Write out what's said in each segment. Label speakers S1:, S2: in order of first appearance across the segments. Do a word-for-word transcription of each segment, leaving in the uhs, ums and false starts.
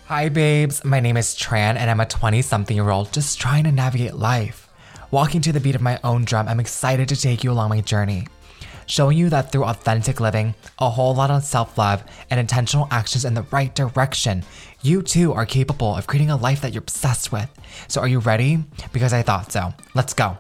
S1: Hi babes, my name is Tran and I'm a twenty-something year old just trying to navigate life. Walking to the beat of my own drum, I'm excited to take you along my journey. Showing you that through authentic living, a whole lot of self-love, and intentional actions in the right direction, you too are capable of creating a life that you're obsessed with. So are you ready? Because I thought so. Let's go.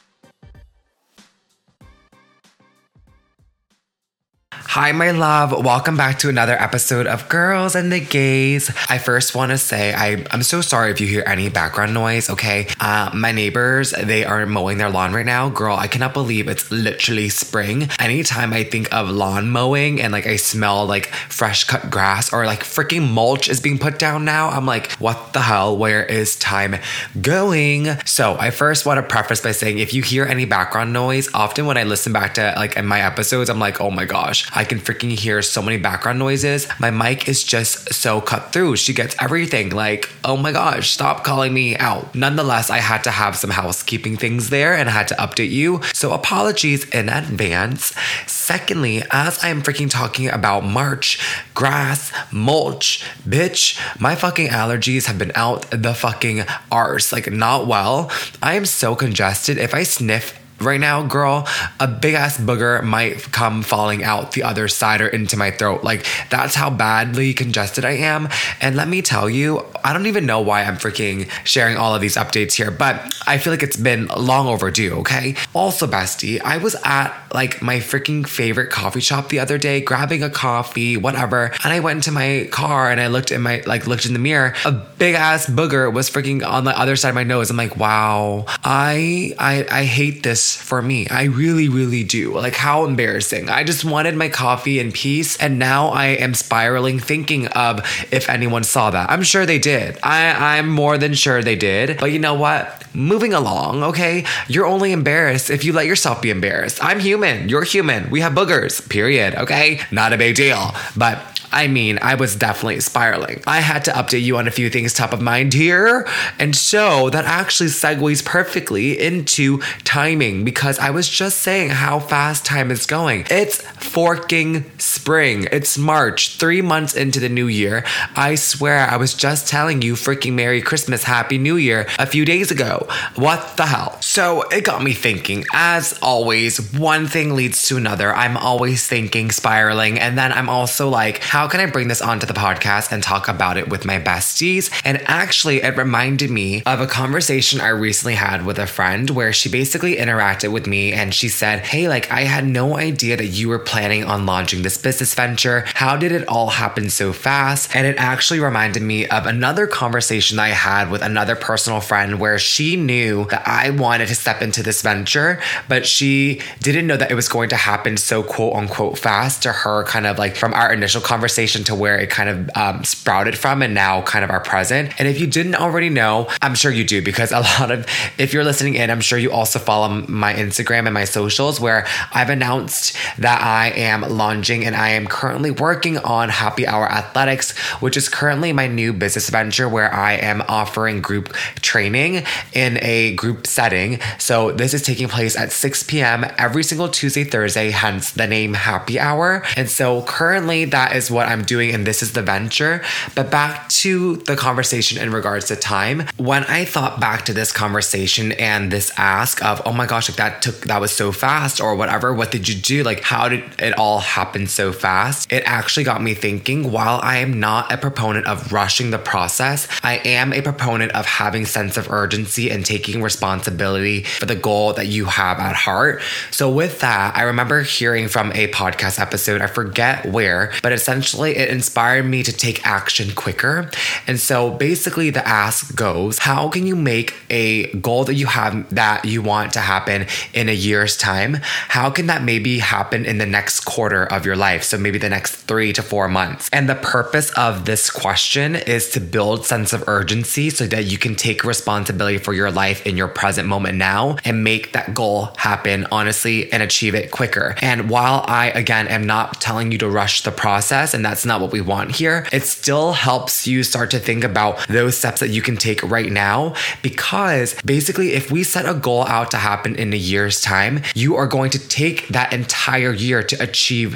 S1: Hi, my love. Welcome back to another episode of Girls and the Gays. I first want to say I, I'm so sorry if you hear any background noise, okay? Uh, my neighbors, they are mowing their lawn right now. Girl, I cannot believe it's literally spring. Anytime I think of lawn mowing and like I smell like fresh cut grass or like freaking mulch is being put down now, I'm like, what the hell? Where is time going? So I first want to preface by saying if you hear any background noise, often when I listen back to like in my episodes, I'm like, oh my gosh, I can freaking hear so many background noises. My mic is just so cut through. She gets everything. Like, oh my gosh, stop calling me out. Nonetheless, I had to have some housekeeping things there and I had to update you. So apologies in advance. Secondly, as I am freaking talking about March, grass, mulch, bitch, my fucking allergies have been out the fucking arse. Like, not well. I am so congested. If I sniff right now, girl, a big ass booger might come falling out the other side or into my throat. Like, that's how badly congested I am. And let me tell you, I don't even know why I'm freaking sharing all of these updates here, but I feel like it's been long overdue, okay? Also, bestie, I was at like my freaking favorite coffee shop the other day, grabbing a coffee, whatever. And I went into my car and I looked in my, like looked in the mirror. A big ass booger was freaking on the other side of my nose. I'm like, wow, I, I, I hate this for me. I really, really do. Like, how embarrassing. I just wanted my coffee in peace. And now I am spiraling thinking of if anyone saw that. I'm sure they did. I, I'm more than sure they did. But you know what? Moving along, okay? You're only embarrassed if you let yourself be embarrassed. I'm human. You're human. We have boogers, period, okay? Not a big deal. But I mean, I was definitely spiraling. I had to update you on a few things top of mind here. And so that actually segues perfectly into timing because I was just saying how fast time is going. It's forking spring. It's March, three months into the new year. I swear I was just telling you freaking Merry Christmas, Happy New Year a few days ago. What the hell? So it got me thinking, as always, one thing leads to another. I'm always thinking, spiraling, and then I'm also like, how can I bring this onto the podcast and talk about it with my besties? And actually, it reminded me of a conversation I recently had with a friend where she basically interacted with me and she said, hey, like, I had no idea that you were planning on launching this business venture. How did it all happen so fast? And it actually reminded me of another conversation I had with another personal friend where she knew that I wanted to step into this venture, but she didn't know that it was going to happen so quote unquote fast to her, kind of like from our initial conversation to where it kind of um, sprouted from and now kind of our present. And if you didn't already know, I'm sure you do because a lot of, if you're listening in, I'm sure you also follow my Instagram and my socials where I've announced that I am launching and I am currently working on Happy Hour Athletics, which is currently my new business venture where I am offering group training in a group setting. So this is taking place at six p.m. every single Tuesday, Thursday, hence the name Happy Hour. And so currently that is what I'm doing and this is the venture. But back to the conversation in regards to time. When I thought back to this conversation and this ask of, oh my gosh, like that took, that was so fast or whatever, what did you do? Like, how did it all happen so fast? It actually got me thinking, while I am not a proponent of rushing the process, I am a proponent of having sense of urgency and taking responsibility for the goal that you have at heart. So with that, I remember hearing from a podcast episode, I forget where, but essentially it inspired me to take action quicker. And so basically the ask goes, how can you make a goal that you have that you want to happen in a year's time? How can that maybe happen in the next quarter of your life? So maybe the next three to four months. And the purpose of this question is to build sense of urgency so that you can take responsibility for your life in your present moment now and make that goal happen honestly and achieve it quicker. And while I, again, am not telling you to rush the process, and that's not what we want here, it still helps you start to think about those steps that you can take right now. Because basically, if we set a goal out to happen in a year's time, you are going to take that entire year to achieve that goal.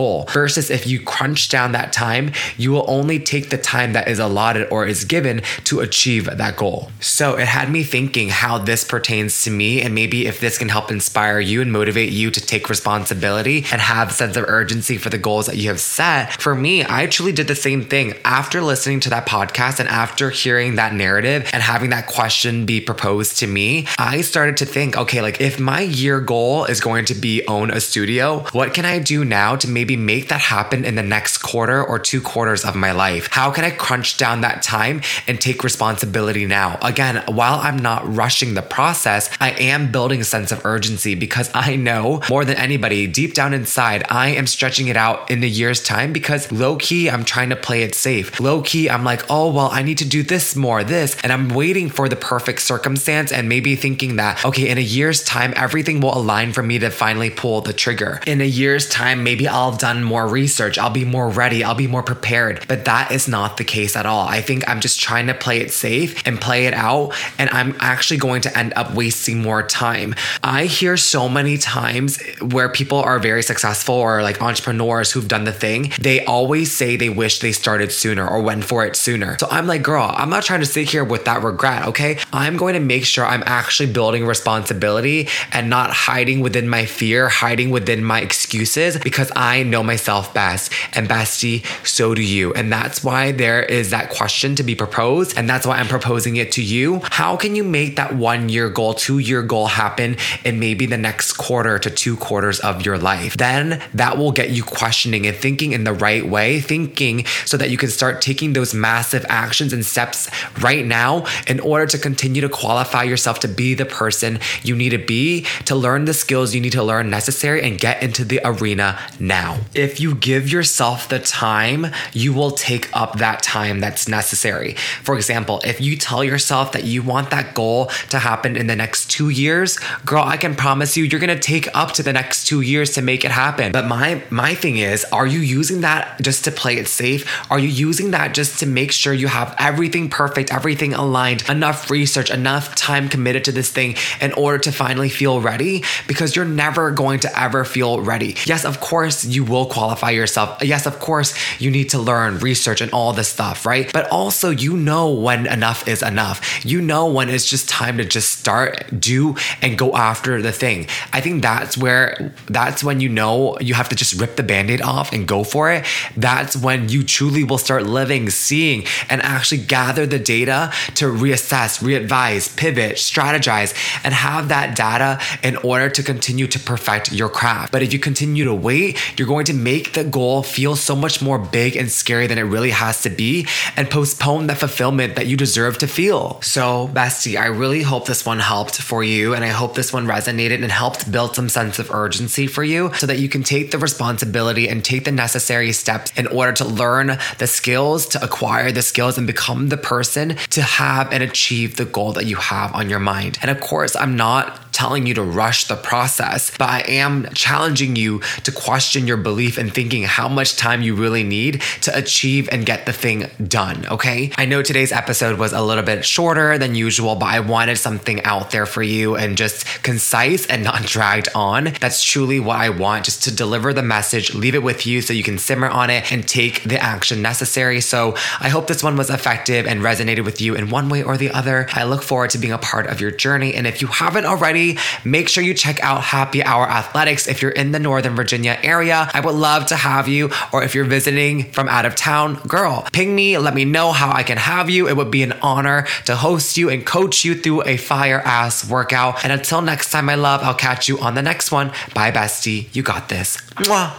S1: goal. Versus if you crunch down that time, you will only take the time that is allotted or is given to achieve that goal. So it had me thinking how this pertains to me, and maybe if this can help inspire you and motivate you to take responsibility and have a sense of urgency for the goals that you have set. For me, I truly did the same thing. After listening to that podcast and after hearing that narrative and having that question be proposed to me, I started to think, okay, like if my year goal is going to be own a studio, what can I do now to maybe make that happen in the next quarter or two quarters of my life? How can I crunch down that time and take responsibility now? Again, while I'm not rushing the process, I am building a sense of urgency because I know more than anybody deep down inside, I am stretching it out in a year's time because low key, I'm trying to play it safe. Low key, I'm like, oh, well, I need to do this more, this, and I'm waiting for the perfect circumstance and maybe thinking that, okay, in a year's time, everything will align for me to finally pull the trigger. In a year's time, maybe I'll have done more research. I'll be more ready. I'll be more prepared. But that is not the case at all. I think I'm just trying to play it safe and play it out. And I'm actually going to end up wasting more time. I hear so many times where people are very successful or like entrepreneurs who've done the thing. They always say they wish they started sooner or went for it sooner. So I'm like, girl, I'm not trying to sit here with that regret. Okay. I'm going to make sure I'm actually building responsibility and not hiding within my fear, hiding within my excuses because I know myself best. And bestie, so do you. And that's why there is that question to be proposed. And that's why I'm proposing it to you. How can you make that one year goal, two year goal happen in maybe the next quarter to two quarters of your life? Then that will get you questioning and thinking in the right way, thinking so that you can start taking those massive actions and steps right now in order to continue to qualify yourself to be the person you need to be, to learn the skills you need to learn necessary and get into the arena now. If you give yourself the time, you will take up that time that's necessary. For example, if you tell yourself that you want that goal to happen in the next two years, girl, I can promise you, you're going to take up to the next two years to make it happen. But my, my thing is, are you using that just to play it safe? Are you using that just to make sure you have everything perfect, everything aligned, enough research, enough time committed to this thing in order to finally feel ready? Because you're never going to ever feel ready. Yes, of course, you will qualify yourself. Yes, of course, you need to learn, research, and all this stuff, right? But also, you know when enough is enough. You know when it's just time to just start, do, and go after the thing. I think that's where, that's when you know you have to just rip the Band-Aid off and go for it. That's when you truly will start living, seeing, and actually gather the data to reassess, readvise, pivot, strategize, and have that data in order to continue to perfect your craft. But if you continue to wait, you're going to make the goal feel so much more big and scary than it really has to be and postpone the fulfillment that you deserve to feel. So, bestie, I really hope this one helped for you, and I hope this one resonated and helped build some sense of urgency for you so that you can take the responsibility and take the necessary steps in order to learn the skills, to acquire the skills, and become the person to have and achieve the goal that you have on your mind. And of course, I'm not telling you to rush the process, but I am challenging you to question your belief and thinking how much time you really need to achieve and get the thing done, okay? I know today's episode was a little bit shorter than usual, but I wanted something out there for you and just concise and not dragged on. That's truly what I want, just to deliver the message, leave it with you so you can simmer on it and take the action necessary. So I hope this one was effective and resonated with you in one way or the other. I look forward to being a part of your journey. And if you haven't already, make sure you check out Happy Hour Athletics if you're in the Northern Virginia area. I would love to have you, or if you're visiting from out of town, girl, ping me, let me know how I can have you. It would be an honor to host you and coach you through a fire ass workout. And until next time, my love, I'll catch you on the next one. Bye, bestie. You got this. Mwah.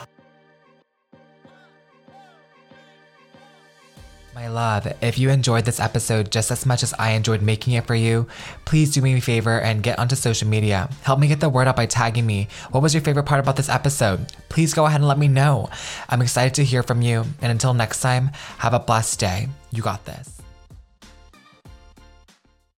S1: My love, if you enjoyed this episode just as much as I enjoyed making it for you, please do me a favor and get onto social media. Help me get the word out by tagging me. What was your favorite part about this episode? Please go ahead and let me know. I'm excited to hear from you. And until next time, have a blessed day. You got this.